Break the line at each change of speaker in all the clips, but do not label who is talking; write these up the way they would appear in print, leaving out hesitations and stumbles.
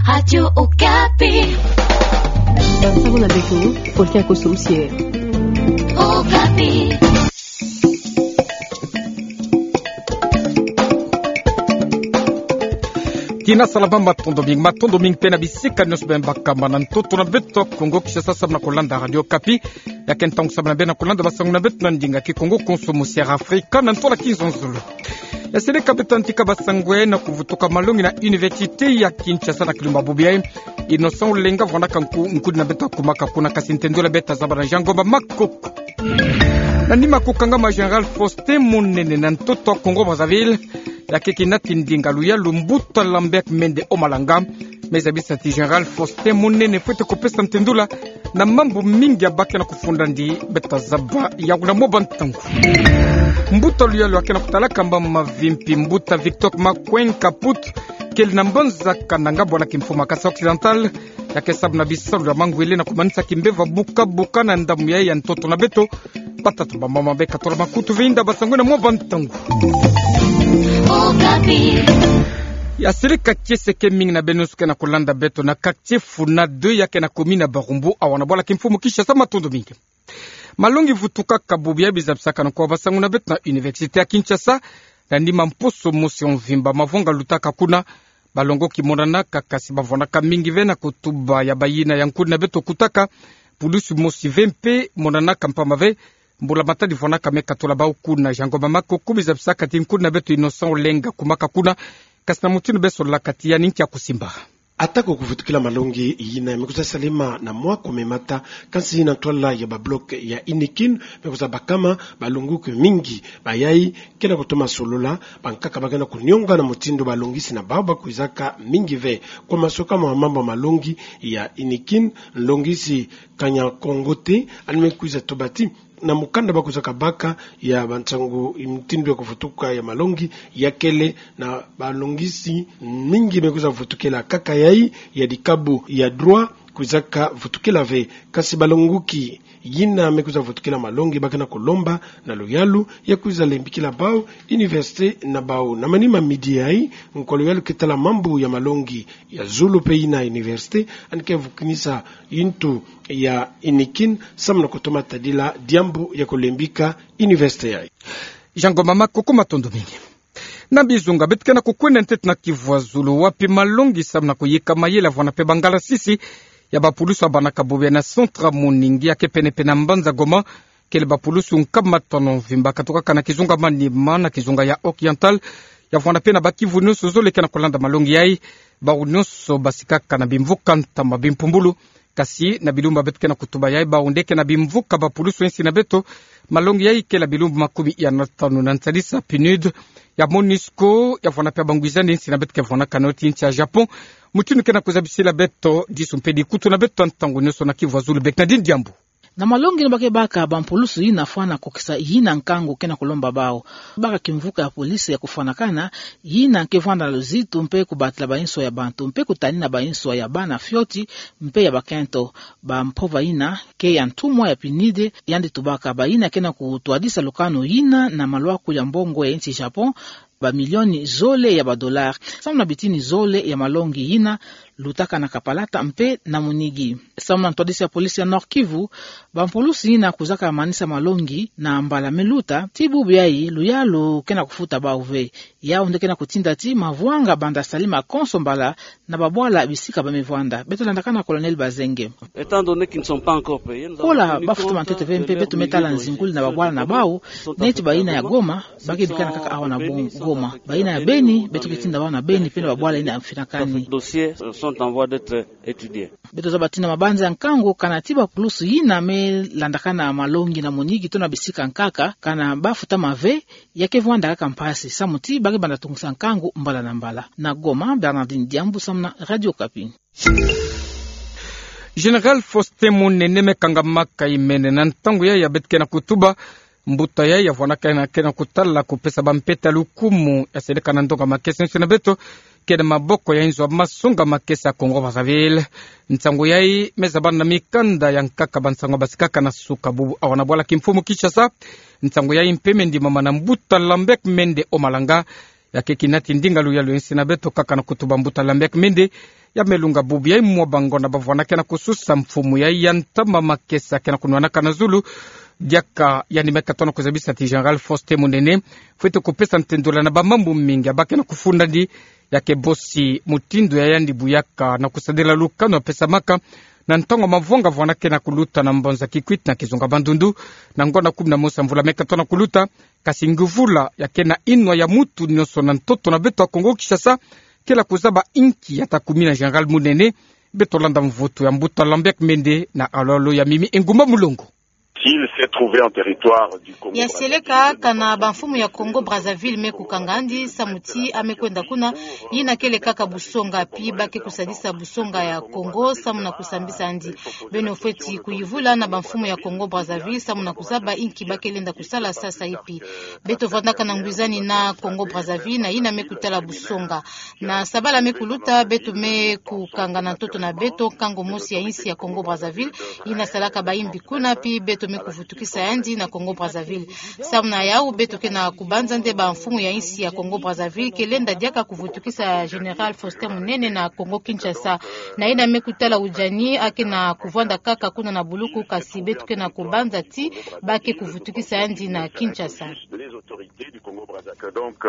Radio Okapi.
Sango na Beko, Folkia Kosomsier.
Okapi.
Kina salaba matondo ming pena bisika nyos bemba kamba na ntoto na beto Kongo Kinshasa sabna kolanda Radio Okapi ya kentong sabna bena kolanda basangu na beto na ndinga ki Kongo Consomosier Afrika na ntola kinzonzulu ya sele kabetantika basangwe na kuvutoka malongi na Universite ya Kinshasa na Kilumba Bubiai Innocent Lenga vona kanku nkudi na beto kumaka kuna kasintendola beta zabana jangomba makoko na ndima kukanga ma General Faustin Munene na ntoto Kongo Brazzaville ya kekinati ndinga luya lumbuta Lambert Mende Omalanga mezabisa ti General Faustin Munene fwete kopesa ntendula na mambo mingi ya baki na kufunda ndi beta zaba ya kuna mobantangu mbuta luya luya kena kutala kamba mavimpi mbuta Victor Makwen Kaput kel na mbonza kananga bwana kimfuma kasa occidental ya kesabu na bisalu ya mangwele na kumanisa kimbeva buka na ndamu ya ntoto na beto patatu ba mama beka tola makutu vinda basangwe na mobantangu ya sirika kieseke mingi na benusuke na kulanda beto na kaktifu na 2 yake na komina Barumbu awana bola kimfumu kisha sama tundu mingi malongi vutuka kabubi ya bizabsaka na kwa basangu na beto na Universite ya Kinshasa na ndima mposo motion vimba mavonga lutaka kuna balongo kimonana kakasi bavona kamingi vena kutuba ya bayina ya nkudi na beto kutaka pulusu mosi vempe monana kampamave mbula matadi vona kameka tola ba kuna jango mamako kubiza bisaka tinkuna na beto Innocent Lenga kumaka kuna kasna mutinu beso la katia ninki ya kusimba
atako kuvutukila malongi yina yamekuza salima na mwako memata kansi na twala ya bablok ya Inikin mekuza bakama balunguke mingi bayai kena kutoma solola bankaka bagana kunyonga na mutindo balongisi na baba kuizaka mingi ve kwa masoka mambo malongi ya Inikin longisi kanya kongote animekuza tobati na mukanda bakuzaka baka ya bantangu mtindo ya kufutuka ya malongi ya kele na balongisi mingi mekuza kufutukela kaka yai ya dikabu ya droit kuzaka vutukela ve kasi balonguki yina mekuza vutukela malongi bakana kolomba na loyalu ya kuza lembikila bao universite na bao na manima midiai nkolo yalu ketala mambu ya malongi ya Zulu peina universite anike vukinisa yintu ya Inikin samna kutoma tadila diambu ya kulembika universite yai
jango mama kokuma tondo mingi na bizunga betkena kukwena ntetu na Kivu Zulu wapi malongi samna kuyika mayela vwana pe bangala sisi ya bapulusu abanaka bubya na centra muningi yake penepena mbanza Goma kele bapulusu nkama tono vimba katoka kana kizunga manima na kizunga ya oriental ya vwana pena bakivu nusu zole kena kulanda malongi yai ba unusu basikaka na bimvuka ntama bimpumbulu kasi na bilumba betu kena kutuba yai ba undeke na bimvuka bapulusu ensi na beto malongi yai kela bilumba makumi ya natanu na nsalisa PNUD ya MONUSCO ya vwana pia banguizani ensi na betu ke vwana kanoti inchi ya Japon mutunu kena kuzabisila beto disumpedi kutu na beto antangu nyoso na Kivu Zulu bek na dindiambu
na malongi ni bake baka bampulusu ina fana kokisa yina nkango kena kulomba bao baka kimvuka ya polisi ya kufana kana yina nkevanda lozitu mpe kubatila bainso ya bantu mpe kutanina bainso ya bana fyoti mpe ya bakento bampova ina ke ya ntumwa ya pinide yandi tubaka baina kena kutuadisa lokano yina na malwaku ya mbongo ya nchi Japon ba milioni zole ya $. Samna bitini zole ya malongi yina lutaka na kapalata mpe na munigi. Samna ntwadisi ya polisi ya Nord Kivu bampulusi yina kuzaka manisa malongi na mbala meluta tibu biai luyalo kena kufuta bauve ya undekena kutinda ti mavuanga banda salima konso mbala na babwala bisika bamevwanda beto landakana Colonel Bazenge kola bafuta mantete vempe beto metala nzinguli na babwala na bao neti baina ya Goma baki bikana kaka awa na Goma baina ya Beni beto kitinda wana Beni pena babwala ina mfinakani
sont en voie d'être étudiés.
Beto zabatina mabanza ya nkango kana tiba pulusu yina me landakana malongi na monigi tona bisika nkaka kana bafuta mave yake vwanda kaka mpasi samuti bagi banda tungsa nkango mbala na mbala na Goma Bernardine Diambu samna Radio Okapi.
General Faustin Munene mekanga maka imene na ntangu ya betkena kutuba mbuta ya vwana kena kutala kupesa bampeta lukumu ya sedeka na ndonga makesi na beto kena maboko ya inzo masunga makesa Kongo Brazzaville ntangu yai mezabana mikanda ya nkaka bansango basikaka na suka bubu awana bwala kimfumu Kinshasa ntangu yai mpeme ndi mama na mbuta Lambert Mende Omalanga ya kekinati ndinga lu ya luensi na beto kaka na kutuba mbuta lambek mende ya melunga bubi ya imwa bango na bavwana kena kususa mfumu ya yantama makesa kena kunuana kana zulu diaka yani mekatono kuzabisa ti General Faustin Munene fuite kupesa ntendola na bamambu mingi abake na kufunda ndi yake bosi mutindo ya yandi buyaka na kusadela lukano ya pesa maka na ntongo mavonga vwana kena kuluta na mbonza kikwit na kizunga bandundu na ngona 11 mvula mekatono kuluta kasi nguvula ya kena inwa ya mutu nyoso na ntoto na beto wa Kongo Kinshasa kila kuzaba inki ya takumina General Munene beto landa mvutu ya mbuta lambek mende na alolo ya mimi engumba mulongo.
Il s'est trouvé en territoire du Congo.
Ya seleka kana banfumu ya Congo Brazzaville meku kangandi samuti amekwenda kuna yina kele kaka busonga pi bake kusadisa busonga ya Congo samuna kusambisa andi beno feti kuivula na banfumu ya Congo Brazzaville samuna kuzaba inki bake lenda kusala sasa ipi beto vandaka na ngwizani na Congo Brazzaville na yina mekutala busonga na sabala mekuluta beto meku kangana toto na beto kango mosi ya insi ya Congo Brazzaville yina salaka baimbi kuna pi beto kuvutukisa yandi na Congo Brazzaville samna yao beto kena kubanza nde ba mfumu ya insi ya Congo Brazzaville kelenda diaka kuvutukisa General Faustin Munene na Congo Kinshasa na ina mekutala ujani akena kuvanda kaka kuna na buluku kasi beto kena kubanza ti bake kuvutukisa yandi na Kinshasa.
Donc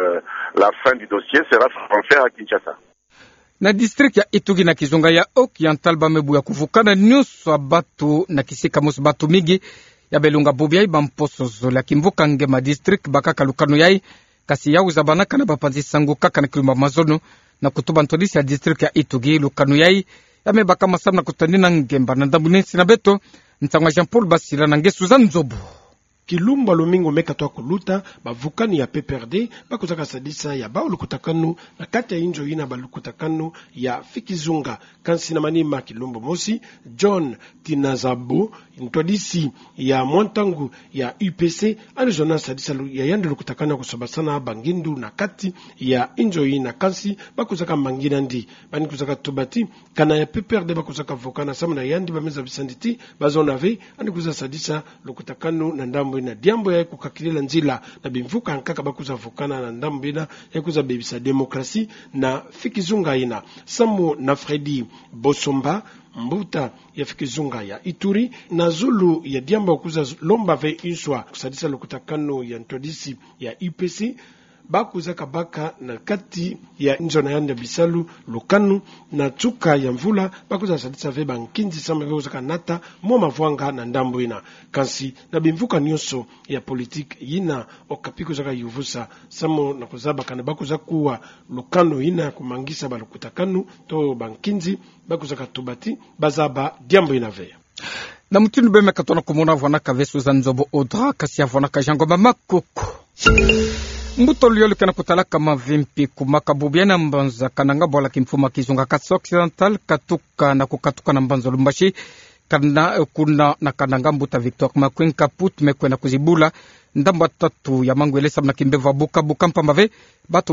la fin du dossier sera transférée à Kinshasa.
Na district ya Ituri na kizunga ya Occidental bamebu ya kuvukana nyuso batu na kisika musu batu migi ya belunga bubi ya bamposo zola kimvuka ngema district bakaka lukano yai kasi ya uzabanaka na bapanzi sangu kaka na kilumba mazono na kutuba ntodisi ya district ya Ituri lukano yai ya mebaka masam na kutandina ngemba na ndambunensi na beto ntangwa Jean-Paul Basila na nge Suzanne Nzobo.
Kilumba lumingo mekatwa kuluta bavukani ya PPRD bakuzaka sadisa ya baulukutakanu na kati ya injo ina balukutakanu ya Fikizunga kansi na manima Kilumba mosi John Tinazabu ntwadisi ya Mwantangu ya UPC anizona sadisa ya yande lukutakana kusabasana bangindu na kati ya injo ina kansi bakuzaka mangina ndi bani kuzaka tubati kana ya PPRD bakuzaka vukana samana yandi bameza bisanditi bazonave ani kuzaka sadisa lukutakanu na ndambo na diambo ya kukakilela nzila na bimvuka nkaka bakuza vukana na ndambina ya kuza bebisa demokrasi na Fikizunga ina Samu na Fredi Bosomba mbuta ya Fikizunga ya Ituri na Zulu ya diambo kuza lomba ve iswa kusadisa lukutakano ya ntodisi ya IPC bakuza kabaka na kati ya njona yanda bisalu lukanu na tuka ya mvula bakuza sadisa veba nkinzi sama veuza kanata moma vuanga na ndambo ina kansi na bimvuka nyoso ya politik ina okapiko zaka yuvusa samo na kuzaba kana bakuza kuwa lukanu ina kumangisa balukutakanu to bankinzi bakuza katubati bazaba diambo ina vea
na mutinu beme katona kumona vwana kavesu za Nzobo Odra kasi ya vwana kajangoma makoko mbuto liyo likana kutalaka mavimpi kumaka bubiana mbanza kananga bola kimfuma kizunga kasi Occidental katuka na kukatuka na mbanza lumbashi kana kuna na kananga mbuta Victor Makwen kaput mekwena kuzibula ndamba tatu ya mangu elesa mna kimbeva buka mpambave batu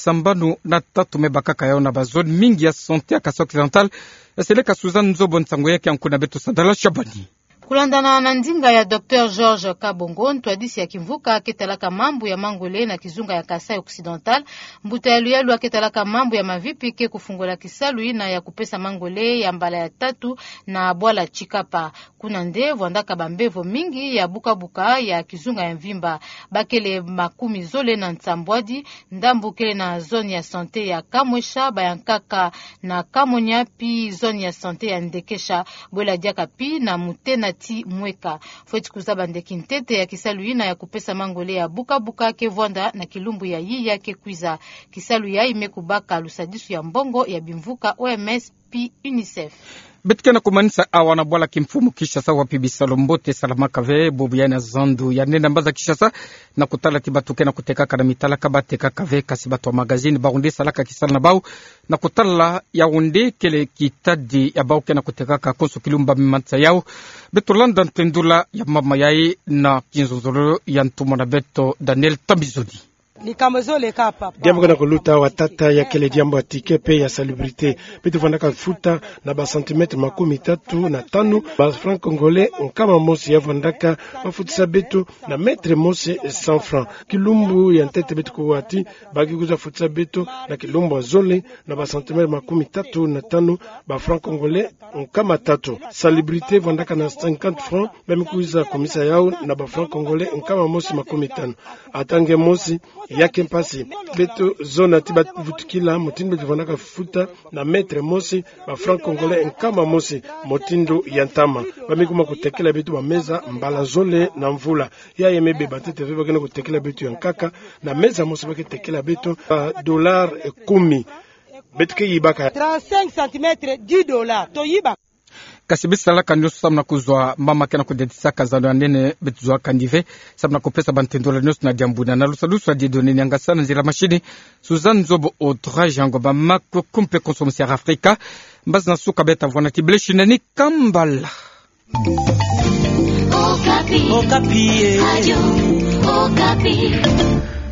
73 mebakaka yao na bazone mingi ya sante ya kasi Occidental yaseleka Suzanne Nzobo nsango yake yankuna beto Sadala Shabani.
Kulandana na ndinga ya Dr. George Kabongo ntwadisi ya kimvuka ketalaka mambu ya mangole na kizunga ya Kasai Occidental mbuta ya luyalu ketalaka mambu ya mavipi ke kufungola kisalu ina ya kupesa mangole ya mbala ya tatu na bwala chikapa kuna ndevu andaka bambevo mingi ya buka ya kizunga ya mvimba bakele 10 na nsambwadi ndambu kele na zone ya sante ya Kamwesha bayankaka na Kamonya pi zone ya sante ya Ndekesha bwela diaka pi na Mutena ti mweka fweti kuzaba ndeki ntete ya kisalu ina ya kupesa mangole ya buka ke vwanda na kilumbu ya yi ya ke kwiza kisalu ya imekubaka lusadisu ya mbongo ya bimvuka OMS pi UNICEF
betkena kumanisa awana bwala kimfumu Kishasa wapi bisalo mbote salamaka ve bobiana zandu ya nenda mbaza Kishasa na kutala tibatuke na kutekaka na mitala kabateka kave kasi batu wa magazini baunde salaka kisala na bau na kutala ya unde kele kitadi ya bau kena kutekaka konso kilumba mimantsa yao beto London tendula ya mama yai na kinzozolo ya ntumo na beto Daniel Tambizodi.
Diambo kana kuluta watata ya kele diambo atike pe ya salubrité betu vandaka futa na ba centimetre 35 ba franc congolais nkama mosi ya vandaka bafutisa betu na metre mosi 100 francs kilumbu ya ntete betu kuwati bagi kuza futisa betu na kilumbu azole na ba centimetre 35 ba franc congolais nkama 3 salubrité vandaka na 50 francs bamikuza komisa yao na ba franc congolais nkama mosi 50 atange mosi yake mpasi beto zona tiba vutikila motindo livandaka futa na metre mosi ba franc congolais nkama mosi motindo yantama bamikuma kutekela betu ba meza mbala zole na mvula ya yemebe batete veba kana kutekela betu yankaka na meza mosi baketekela betu $10 betu ke yibaka
35 cm $10 to yiba
kasi bisala kanyo samna kuzwa mama kena kudetisa kazano ya nene betuzwa kandive samna kupesa bantendola nyos na diambuna na lusalusa didoni nyanga sana nzila mashini Suzanne Zobo Outrage yango ba mako kumpe konsomusi ya Afrika mbazi na suka beta vwana tibleshi nani kambala
Okapi. Okapi. Radio Okapi.